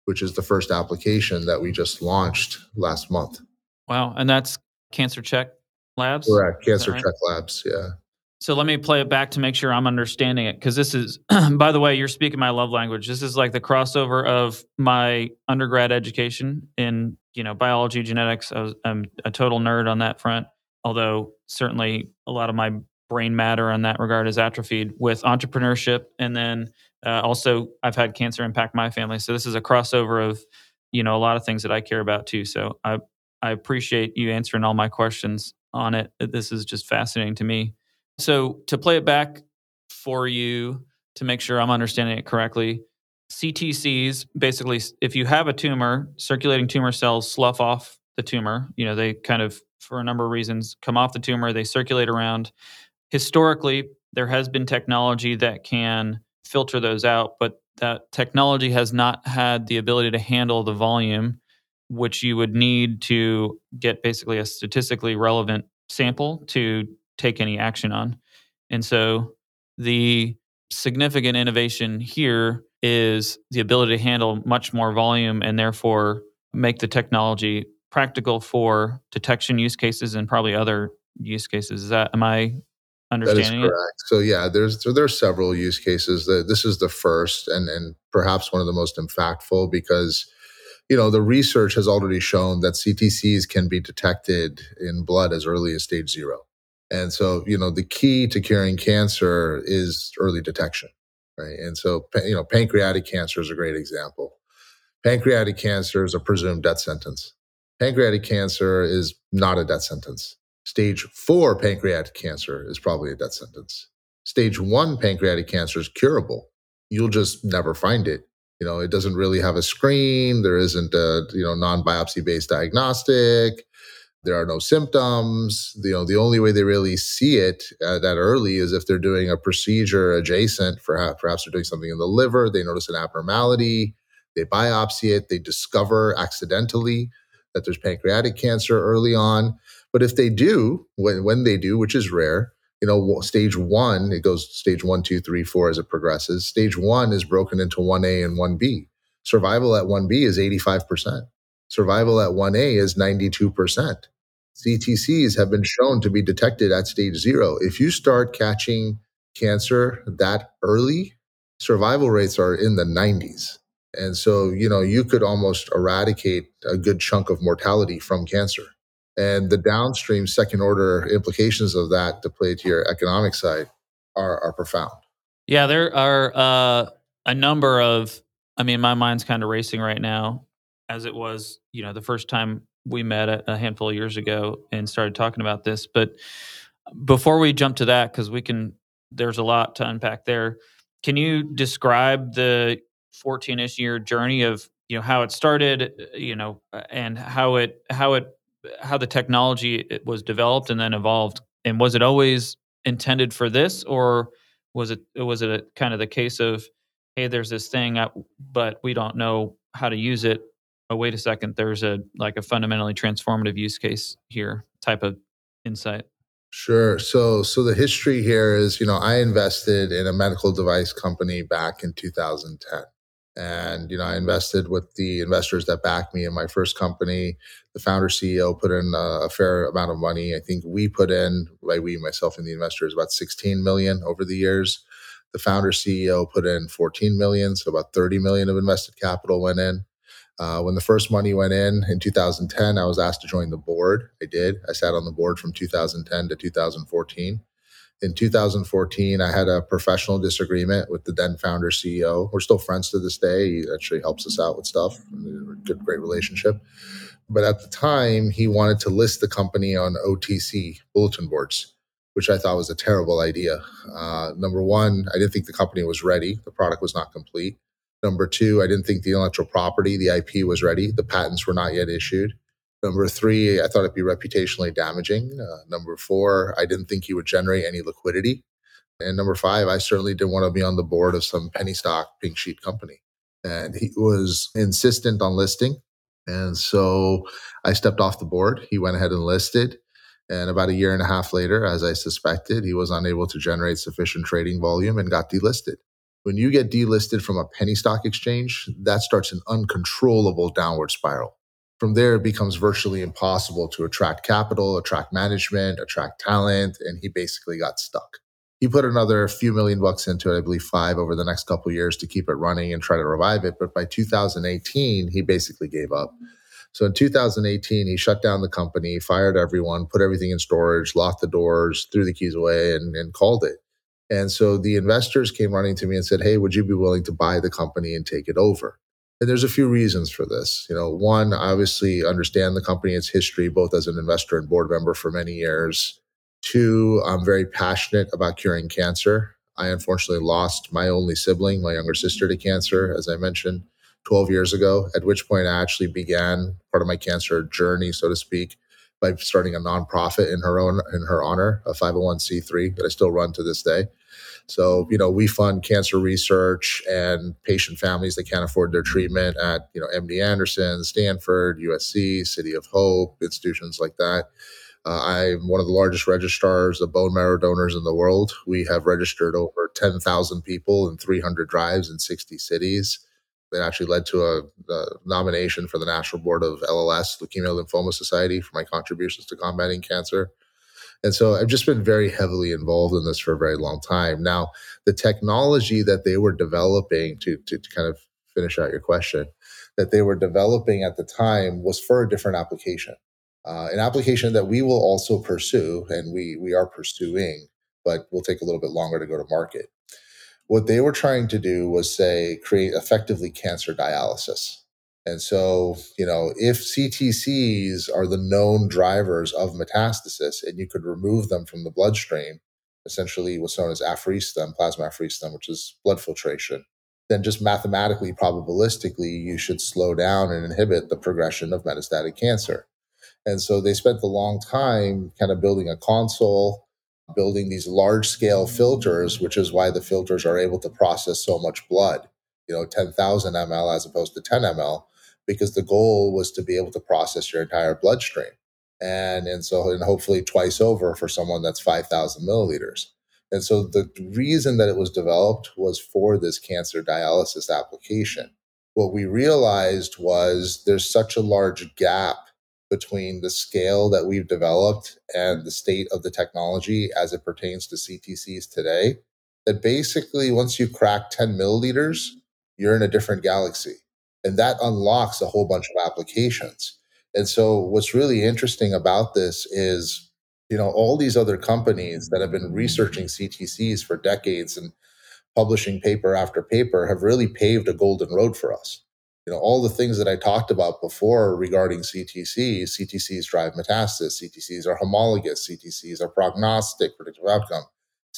which is the first application that we just launched last month. Wow. And that's Cancer Check Labs? Correct. Cancer right? Check Labs. Yeah. So let me play it back to make sure I'm understanding it. Because this is, by the way, you're speaking my love language. This is like the crossover of my undergrad education in, biology, genetics. I'm a total nerd on that front. Although certainly a lot of my brain matter in that regard is atrophied with entrepreneurship. And then also I've had cancer impact my family. So this is a crossover of, a lot of things that I care about too. So I appreciate you answering all my questions on it. This is just fascinating to me. So to play it back for you to make sure I'm understanding it correctly, CTCs, basically, if you have a tumor, circulating tumor cells slough off the tumor. They kind of, for a number of reasons, come off the tumor, they circulate around. Historically, there has been technology that can filter those out, but that technology has not had the ability to handle the volume which you would need to get basically a statistically relevant sample to take any action on. And so the significant innovation here is the ability to handle much more volume and therefore make the technology practical for detection use cases and probably other use cases. Am I understanding that is correct. So yeah, there's several use cases. This is the first and perhaps one of the most impactful because the research has already shown that CTCs can be detected in blood as early as stage 0. And so, the key to curing cancer is early detection, right? And so, pancreatic cancer is a great example. Pancreatic cancer is a presumed death sentence. Pancreatic cancer is not a death sentence. Stage 4 pancreatic cancer is probably a death sentence. Stage 1 pancreatic cancer is curable. You'll just never find it. It doesn't really have a screen. There isn't a, non-biopsy based diagnostic. There are no symptoms. The only way they really see it that early is if they're doing a procedure adjacent. Perhaps they're doing something in the liver. They notice an abnormality. They biopsy it. They discover accidentally that there's pancreatic cancer early on. But if they do, when they do, which is rare, stage 1, it goes stage 1, 2, 3, 4 as it progresses. Stage 1 is broken into 1A and 1B. Survival at 1B is 85%. Survival at 1A is 92%. CTCs have been shown to be detected at stage 0. If you start catching cancer that early, survival rates are in the 90s. And so, you could almost eradicate a good chunk of mortality from cancer. And the downstream second order implications of that to play to your economic side are profound. Yeah, there are a number of, my mind's kind of racing right now as it was, the first time we met a handful of years ago and started talking about this. But before we jump to that, because there's a lot to unpack there. Can you describe the 14-ish year journey of, how it started, and how the technology was developed and then evolved? And was it always intended for this, or was it a kind of the case of, hey, there's this thing, but we don't know how to use it. Oh, wait a second, there's a fundamentally transformative use case here type of insight? Sure. So the history here is, I invested in a medical device company back in 2010. And, I invested with the investors that backed me in my first company. The founder CEO put in a fair amount of money. I think we put in, myself and the investors, about 16 million over the years. The founder CEO put in 14 million. So about 30 million of invested capital went in. When the first money went in 2010, I was asked to join the board. I did. I sat on the board from 2010 to 2014. In 2014, I had a professional disagreement with the then founder CEO. We're still friends to this day. He actually helps us out with stuff. Great relationship. But at the time, he wanted to list the company on OTC bulletin boards, which I thought was a terrible idea. Number one, I didn't think the company was ready. The product was not complete. Number two, I didn't think the intellectual property, the IP, was ready. The patents were not yet issued. Number three, I thought it'd be reputationally damaging. Number four, I didn't think he would generate any liquidity. And number five, I certainly didn't want to be on the board of some penny stock pink sheet company. And he was insistent on listing. And so I stepped off the board. He went ahead and listed. And about a year and a half later, as I suspected, he was unable to generate sufficient trading volume and got delisted. When you get delisted from a penny stock exchange, that starts an uncontrollable downward spiral. From there, it becomes virtually impossible to attract capital, attract management, attract talent, and he basically got stuck. He put another few $1,000,000 into it, I believe 5 over the next couple of years to keep it running and try to revive it. But by 2018, he basically gave up. So in 2018, he shut down the company, fired everyone, put everything in storage, locked the doors, threw the keys away, and called it. And so the investors came running to me and said, "Hey, would you be willing to buy the company and take it over?" And there's a few reasons for this. One, obviously understand the company, its history, both as an investor and board member for many years. Two, I'm very passionate about curing cancer. I unfortunately lost my only sibling, my younger sister, to cancer, as I mentioned, 12 years ago, at which point I actually began part of my cancer journey, so to speak, by starting a nonprofit in her honor, a 501c3 that I still run to this day. So, we fund cancer research and patient families that can't afford their treatment at, MD Anderson, Stanford, USC, City of Hope, institutions like that. I'm one of the largest registrars of bone marrow donors in the world. We have registered over 10,000 people in 300 drives in 60 cities. That actually led to a nomination for the National Board of LLS, Leukemia Lymphoma Society, for my contributions to combating cancer. And so I've just been very heavily involved in this for a very long time. Now, the technology that they were developing, to kind of finish out your question, that they were developing at the time was for a different application. An application that we will also pursue, and we are pursuing, but will take a little bit longer to go to market. What they were trying to do was create effectively cancer dialysis. And so, if CTCs are the known drivers of metastasis and you could remove them from the bloodstream, essentially what's known as apherestum, plasma apherestum, which is blood filtration, then just mathematically, probabilistically, you should slow down and inhibit the progression of metastatic cancer. And so they spent a long time kind of building a console, building these large scale filters, which is why the filters are able to process so much blood, 10,000 ml as opposed to 10 ml, because the goal was to be able to process your entire bloodstream. And hopefully twice over for someone that's 5,000 milliliters. And so the reason that it was developed was for this cancer dialysis application. What we realized was there's such a large gap between the scale that we've developed and the state of the technology as it pertains to CTCs today, that basically once you crack 10 milliliters, you're in a different galaxy. And that unlocks a whole bunch of applications. And so what's really interesting about this is, all these other companies that have been researching CTCs for decades and publishing paper after paper have really paved a golden road for us. All the things that I talked about before regarding CTCs drive metastasis, CTCs are homologous, CTCs are prognostic, predictive outcome,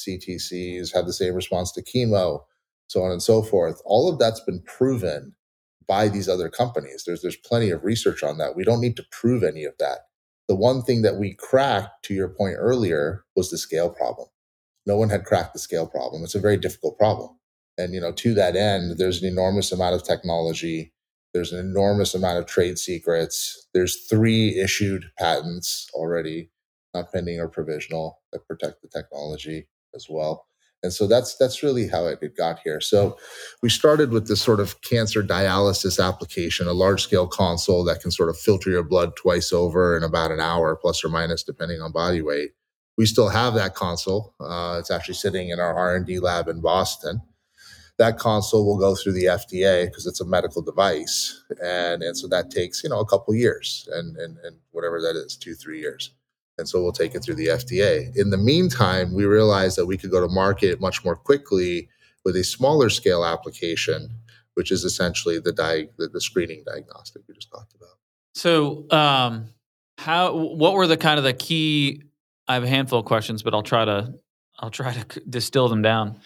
CTCs have the same response to chemo, so on and so forth. All of that's been proven by these other companies. There's plenty of research on that. We don't need to prove any of that. The one thing that we cracked, to your point earlier, was the scale problem. No one had cracked the scale problem. It's a very difficult problem. And, to that end, there's an enormous amount of technology. There's an enormous amount of trade secrets. There's 3 issued patents already, not pending or provisional, that protect the technology as well. And so that's really how it got here. So we started with this sort of cancer dialysis application, a large-scale console that can sort of filter your blood twice over in about an hour, plus or minus, depending on body weight. We still have that console. It's actually sitting in our R&D lab in Boston. That console will go through the FDA because it's a medical device. And so that takes, a couple years and whatever that is, 2-3 years. And so we'll take it through the FDA. In the meantime, we realized that we could go to market much more quickly with a smaller scale application, which is essentially the screening diagnostic we just talked about. So what were the kind of the key, I have a handful of questions, but I'll try to distill them down.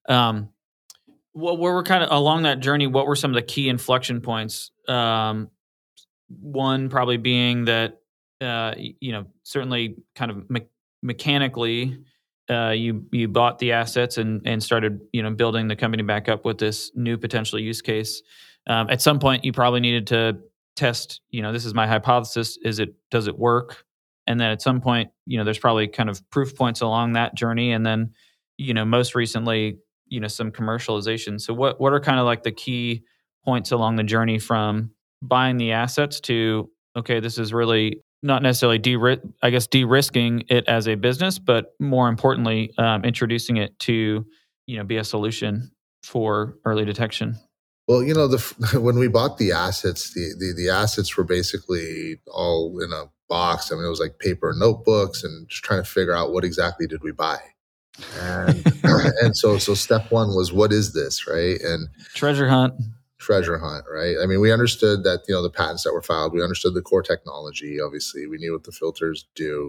What were kind of along that journey? What were some of the key inflection points? One probably being that, certainly kind of mechanically, you bought the assets and started, building the company back up with this new potential use case. At some point, you probably needed to test, this is my hypothesis. Does it work? And then at some point, there's probably kind of proof points along that journey. And then, most recently, some commercialization. So what are kind of like the key points along the journey from buying the assets to, okay, this is really not necessarily de-risking it as a business, but more importantly, introducing it to, be a solution for early detection? Well, when we bought the assets, the assets were basically all in a box. I mean, it was like paper notebooks and just trying to figure out what exactly did we buy. And and so step one was, what is this, right? And treasure hunt, right? I mean, we understood that, the patents that were filed, we understood the core technology. Obviously, we knew what the filters do.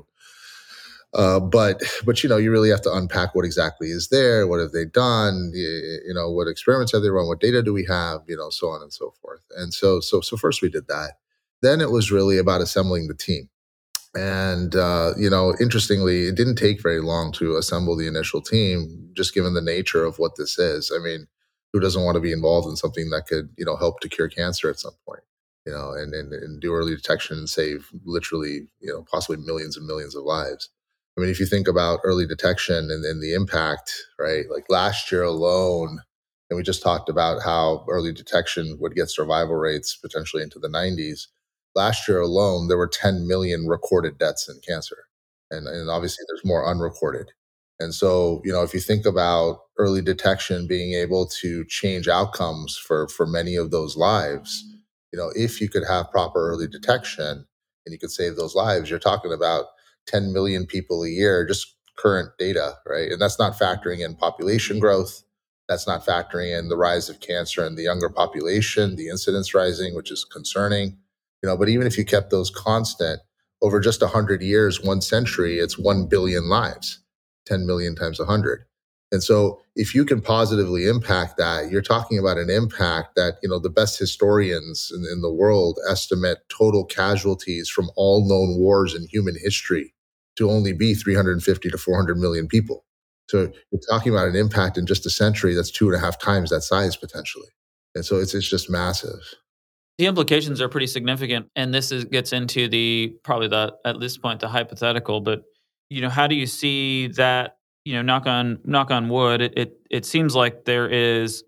But you really have to unpack what exactly is there. What have they done? What experiments have they run? What data do we have? So on and so forth. And so first we did that. Then it was really about assembling the team. And interestingly, it didn't take very long to assemble the initial team, just given the nature of what this is. I mean, who doesn't want to be involved in something that could help to cure cancer at some point? And do early detection and save literally possibly millions and millions of lives. I mean, if you think about early detection and the impact, right? Like last year alone, and we just talked about how early detection would get survival rates potentially into the 90s. Last year alone, there were 10 million recorded deaths in cancer. And obviously there's more unrecorded. And so, if you think about early detection being able to change outcomes for many of those lives, if you could have proper early detection and you could save those lives, you're talking about 10 million people a year, just current data, right? And that's not factoring in population growth. That's not factoring in the rise of cancer in the younger population, the incidence rising, which is concerning. But even if you kept those constant over just 100 years, 1 century, it's 1 billion lives, 10 million times 100. And so if you can positively impact that, you're talking about an impact that, the best historians in the world estimate total casualties from all known wars in human history to only be 350 to 400 million people. So you're talking about an impact in just a century that's 2.5 times that size potentially. And so it's just massive. The implications are pretty significant, and this gets into at this point the hypothetical. But how do you see that? Knock on wood. It seems like there is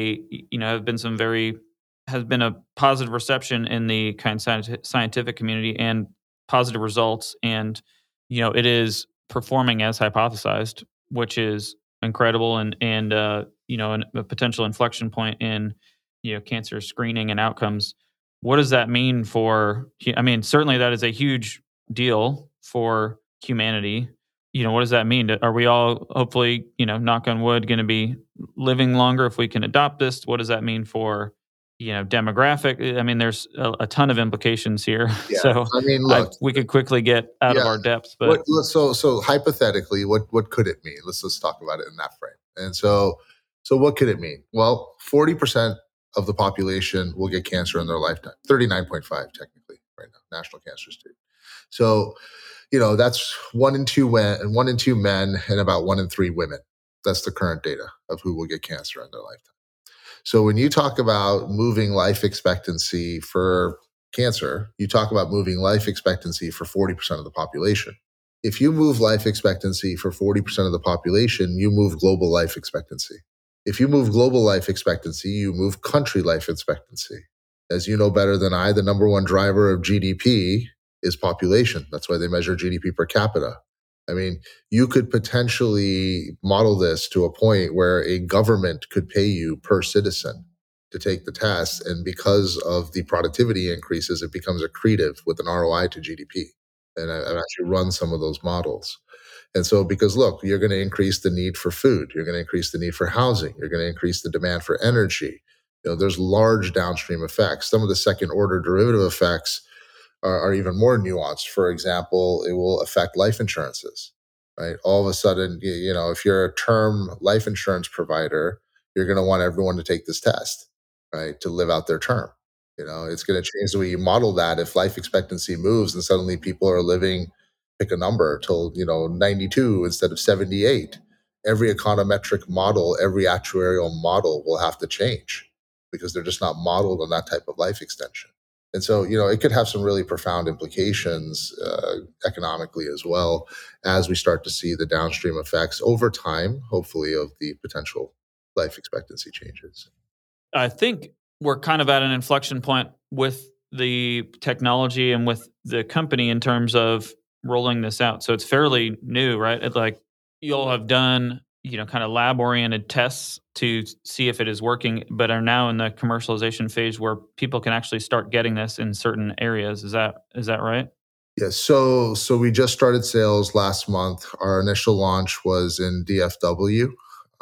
has been a positive reception in the kind of scientific community and positive results, and it is performing as hypothesized, which is incredible, and a potential inflection point in cancer screening and outcomes. What does that mean for? I mean, certainly that is a huge deal for humanity. What does that mean? Are we all hopefully, knock on wood, going to be living longer if we can adopt this? What does that mean for, demographic? I mean, there's a ton of implications here. Yeah. So I mean, look, we could quickly get out of our depths, but so hypothetically, what could it mean? Let's talk about it in that frame. And so what could it mean? Well, 40% of the population will get cancer in their lifetime. 39.5 technically right now, National Cancer Institute. So, that's 1 in 2 men and about 1 in 3 women. That's the current data of who will get cancer in their lifetime. So when you talk about moving life expectancy for cancer, you talk about moving life expectancy for 40% of the population. If you move life expectancy for 40% of the population, you move global life expectancy. If you move global life expectancy, you move country life expectancy. As you know better than I, the number one driver of GDP is population. That's why they measure GDP per capita. I mean, you could potentially model this to a point where a government could pay you per citizen to take the test. And because of the productivity increases, it becomes accretive with an ROI to GDP. And I've actually run some of those models. And so, because look, you're going to increase the need for food, you're going to increase the need for housing, you're going to increase the demand for energy. There's large downstream effects. Some of the second order derivative effects are even more nuanced. For example, it will affect life insurances, right? All of a sudden, if you're a term life insurance provider, you're going to want everyone to take this test, right? To live out their term. It's going to change the way you model that. If life expectancy moves and suddenly people are living, pick a number, till 92 instead of 78, every econometric model, every actuarial model will have to change because they're just not modeled on that type of life extension. And so, it could have some really profound implications economically as well as we start to see the downstream effects over time, hopefully, of the potential life expectancy changes. I think we're kind of at an inflection point with the technology and with the company in terms of rolling this out. So it's fairly new, right? Like you all have done, kind of lab oriented tests to see if it is working, but are now in the commercialization phase where people can actually start getting this in certain areas. Is that right? Yes. So we just started sales last month. Our initial launch was in DFW.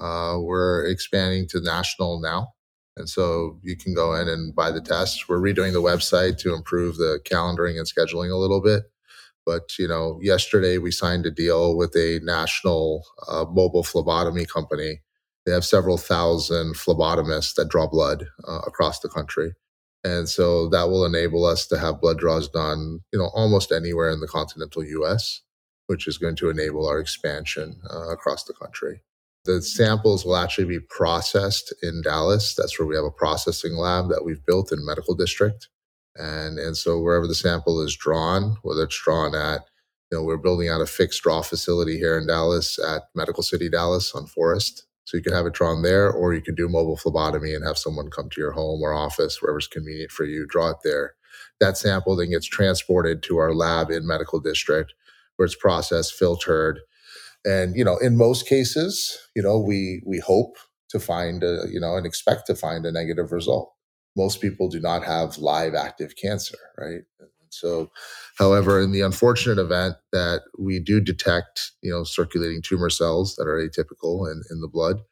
We're expanding to national now. And so you can go in and buy the test. We're redoing the website to improve the calendaring and scheduling a little bit. But, yesterday we signed a deal with a national mobile phlebotomy company. They have several thousand phlebotomists that draw blood across the country. And so that will enable us to have blood draws done, almost anywhere in the continental US, which is going to enable our expansion across the country. The samples will actually be processed in Dallas. That's where we have a processing lab that we've built in Medical District. And so wherever the sample is drawn, whether it's drawn at, we're building out a fixed draw facility here in Dallas at Medical City Dallas on Forest. So you can have it drawn there, or you can do mobile phlebotomy and have someone come to your home or office, wherever's convenient for you, draw it there. That sample then gets transported to our lab in Medical District, where it's processed, filtered. And, in most cases, we hope to find and expect to find a negative result. Most people do not have live active cancer, right? So, however, in the unfortunate event that we do detect, circulating tumor cells that are atypical in the blood,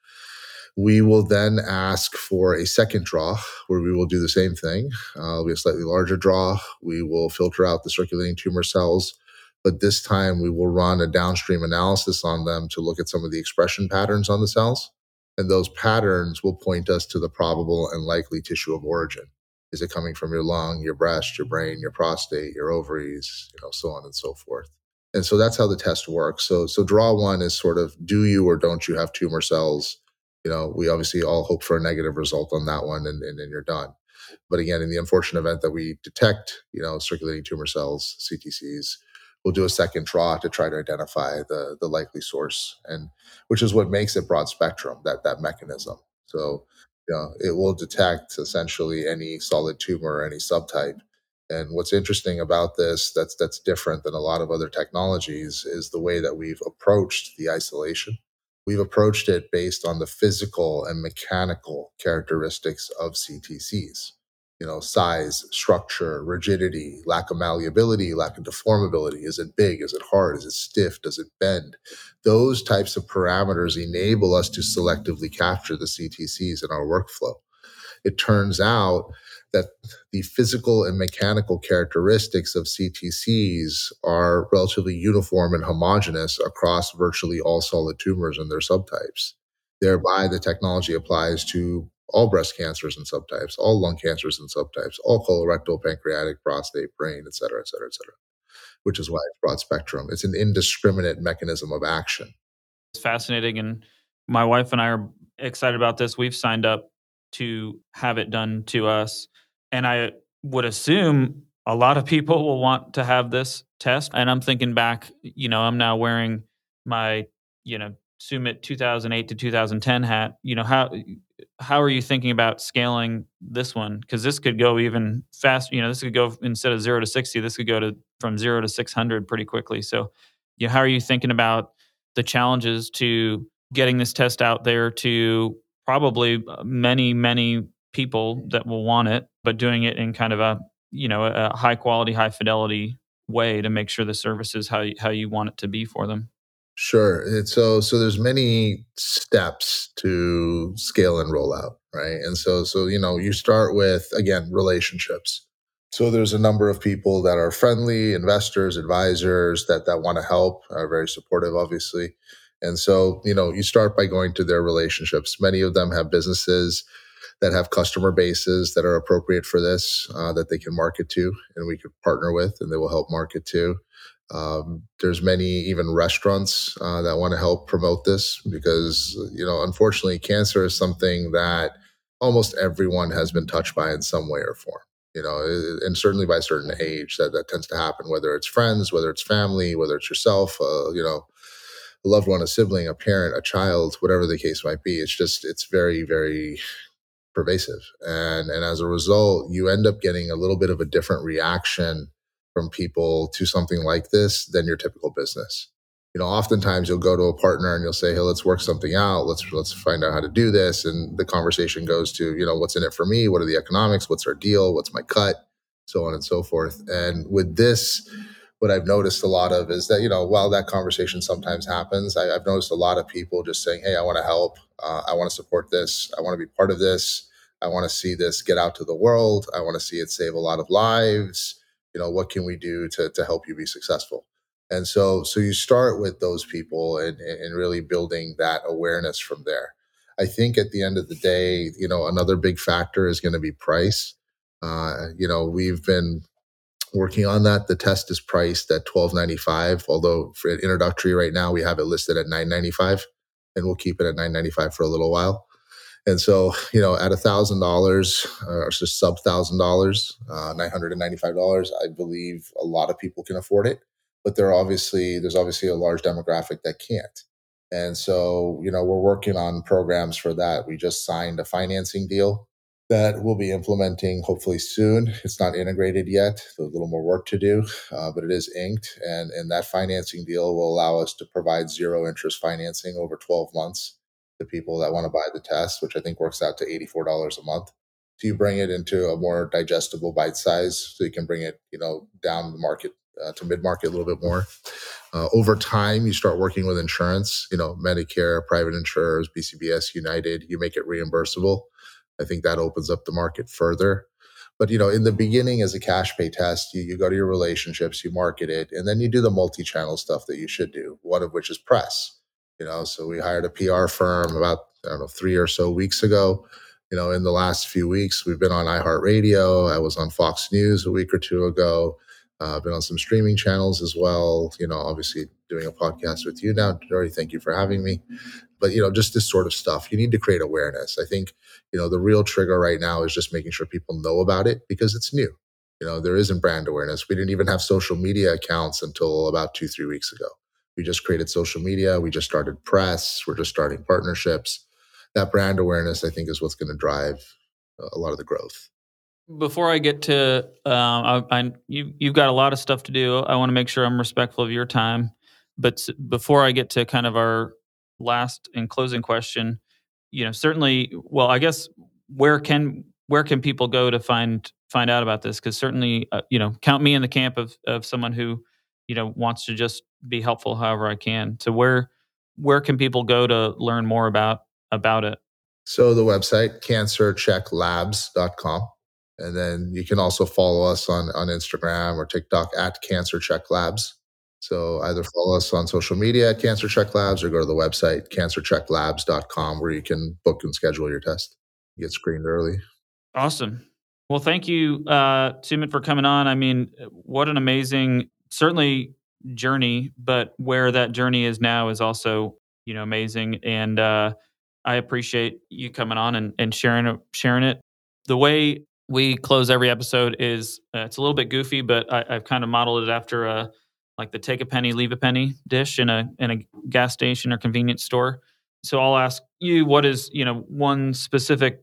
we will then ask for a second draw where we will do the same thing. It'll be a slightly larger draw. We will filter out the circulating tumor cells, but this time we will run a downstream analysis on them to look at some of the expression patterns on the cells. And those patterns will point us to the probable and likely tissue of origin. Is it coming from your lung, your breast, your brain, your prostate, your ovaries, so on and so forth. And so that's how the test works. So draw one is sort of, do you or don't you have tumor cells? We obviously all hope for a negative result on that one, and then you're done. But again, in the unfortunate event that we detect, circulating tumor cells, CTCs, we'll do a second draw to try to identify the likely source, and which is what makes it broad spectrum, that mechanism. So, it will detect essentially any solid tumor or any subtype. And what's interesting about this, that's different than a lot of other technologies, is the way that we've approached the isolation. We've approached it based on the physical and mechanical characteristics of CTCs. Size, structure, rigidity, lack of malleability, lack of deformability. Is it big? Is it hard? Is it stiff? Does it bend? Those types of parameters enable us to selectively capture the CTCs in our workflow. It turns out that the physical and mechanical characteristics of CTCs are relatively uniform and homogeneous across virtually all solid tumors and their subtypes. Thereby, the technology applies to all breast cancers and subtypes, all lung cancers and subtypes, all colorectal, pancreatic, prostate, brain, et cetera, et cetera, et cetera, which is why it's broad spectrum. It's an indiscriminate mechanism of action. It's fascinating. And my wife and I are excited about this. We've signed up to have it done to us. And I would assume a lot of people will want to have this test. And I'm thinking back, I'm now wearing my, Sumit 2008 to 2010 hat. How are you thinking about scaling this one? Because this could go even fast. This could go, instead of 0 to 60, this could go from 0 to 600 pretty quickly. So, how are you thinking about the challenges to getting this test out there to probably many, many people that will want it, but doing it in kind of a high quality, high fidelity way to make sure the service is how you want it to be for them? Sure. So there's many steps to scale and roll out, right? And so you start with, again, relationships. So there's a number of people that are friendly, investors, advisors that want to help, are very supportive, obviously. And so, you start by going to their relationships. Many of them have businesses that have customer bases that are appropriate for this, that they can market to, and we could partner with, and they will help market to. There's many even restaurants that want to help promote this because, unfortunately, cancer is something that almost everyone has been touched by in some way or form, and certainly by a certain age that tends to happen, whether it's friends, whether it's family, whether it's yourself, a loved one, a sibling, a parent, a child, whatever the case might be. It's very, very pervasive. And as a result, you end up getting a little bit of a different reaction from people to something like this than your typical business. Oftentimes you'll go to a partner and you'll say, hey, let's work something out. Let's find out how to do this. And the conversation goes to, what's in it for me? What are the economics? What's our deal? What's my cut? So on and so forth. And with this, what I've noticed a lot of is that, while that conversation sometimes happens, I've noticed a lot of people just saying, hey, I want to help. I want to support this. I want to be part of this. I want to see this get out to the world. I want to see it save a lot of lives. What can we do to help you be successful? And so you start with those people and really building that awareness from there. I think at the end of the day, another big factor is going to be price. We've been working on that. The test is priced at $12.95, although for introductory right now, we have it listed at $9.95, and we'll keep it at $9.95 for a little while. And so, at $1,000 or just sub $1,000, $995, I believe a lot of people can afford it. But there's obviously a large demographic that can't. And so, we're working on programs for that. We just signed a financing deal that we'll be implementing hopefully soon. It's not integrated yet, so a little more work to do, but it is inked. And that financing deal will allow us to provide zero interest financing over 12 months to people that want to buy the test, which I think works out to $84 a month. So you bring it into a more digestible bite size, so you can bring it, down the market to mid-market a little bit more. Over time, you start working with insurance, Medicare, private insurers, BCBS, United, you make it reimbursable. I think that opens up the market further. But, in the beginning as a cash pay test, you go to your relationships, you market it, and then you do the multi-channel stuff that you should do, one of which is press. So we hired a PR firm about, 3 or so weeks ago. In the last few weeks, we've been on iHeartRadio. I was on Fox News a week or two ago. Been on some streaming channels as well. Obviously doing a podcast with you now, Dory. Thank you for having me. But, just this sort of stuff, you need to create awareness. I think, the real trigger right now is just making sure people know about it because it's new. There isn't brand awareness. We didn't even have social media accounts until about 2-3 weeks ago. We just created social media. We just started press. We're just starting partnerships. That brand awareness, I think, is what's going to drive a lot of the growth. Before I get to, you've got a lot of stuff to do. I want to make sure I'm respectful of your time. But before I get to kind of our last and closing question, certainly, well, I guess where can people go to find out about this? Because certainly, count me in the camp of someone who, wants to just be helpful however I can. So where can people go to learn more about it? So the website, cancerchecklabs.com. And then you can also follow us on Instagram or TikTok at cancerchecklabs. So either follow us on social media at Cancer Check Labs or go to the website, cancerchecklabs.com, where you can book and schedule your test. Get screened early. Awesome. Well, thank you, Sumit, for coming on. I mean, what an amazing, certainly journey, but where that journey is now is also, amazing. And I appreciate you coming on and sharing it. The way we close every episode is it's a little bit goofy, but I've kind of modeled it after like the take a penny, leave a penny dish in a gas station or convenience store. So I'll ask you, what is, one specific,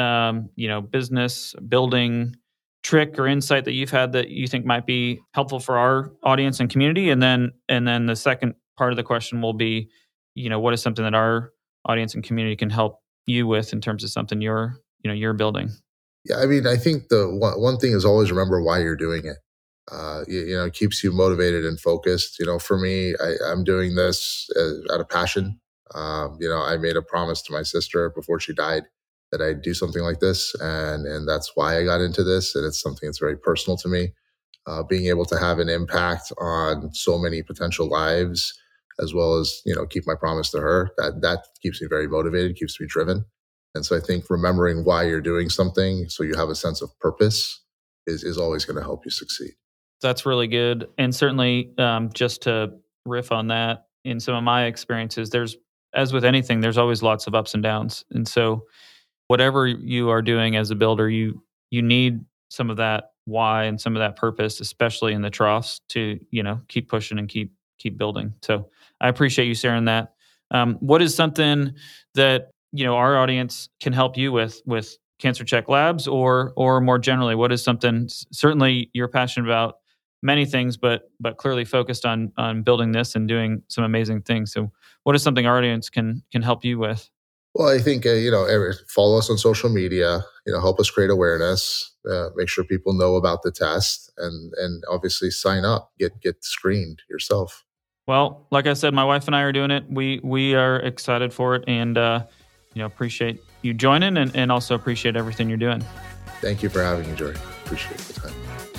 business building trick or insight that you've had that you think might be helpful for our audience and community? And then the second part of the question will be, what is something that our audience and community can help you with in terms of something you're building? Yeah, I mean, I think the one thing is always remember why you're doing it. It keeps you motivated and focused. For me, I'm doing this out of passion. I made a promise to my sister before she died that I'd do something like this, and that's why I got into this. And it's something that's very personal to me. Being able to have an impact on so many potential lives, as well as keep my promise to her, that keeps me very motivated, keeps me driven. And so I think remembering why you're doing something so you have a sense of purpose is always going to help you succeed. That's really good. And certainly just to riff on that, in some of my experiences, there's, as with anything, there's always lots of ups and downs. And so whatever you are doing as a builder, you need some of that why and some of that purpose, especially in the troughs, to keep pushing and keep keep building. So I appreciate you sharing that. What is something that our audience can help you with Cancer Check Labs, or more generally, what is something? Certainly, you're passionate about many things, but clearly focused on building this and doing some amazing things. So, what is something our audience can help you with? Well, I think follow us on social media. Help us create awareness. Make sure people know about the test, and obviously sign up. Get screened yourself. Well, like I said, my wife and I are doing it. We are excited for it, and appreciate you joining, and also appreciate everything you're doing. Thank you for having me, Jory. Appreciate the time.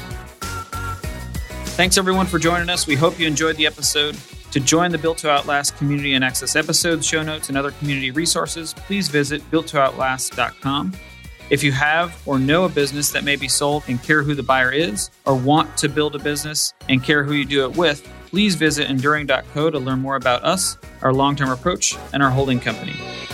Thanks everyone for joining us. We hope you enjoyed the episode. To join the Built to Outlast community and access episodes, show notes, and other community resources, please visit builttooutlast.com. If you have or know a business that may be sold and care who the buyer is, or want to build a business and care who you do it with, please visit enduring.co to learn more about us, our long-term approach, and our holding company.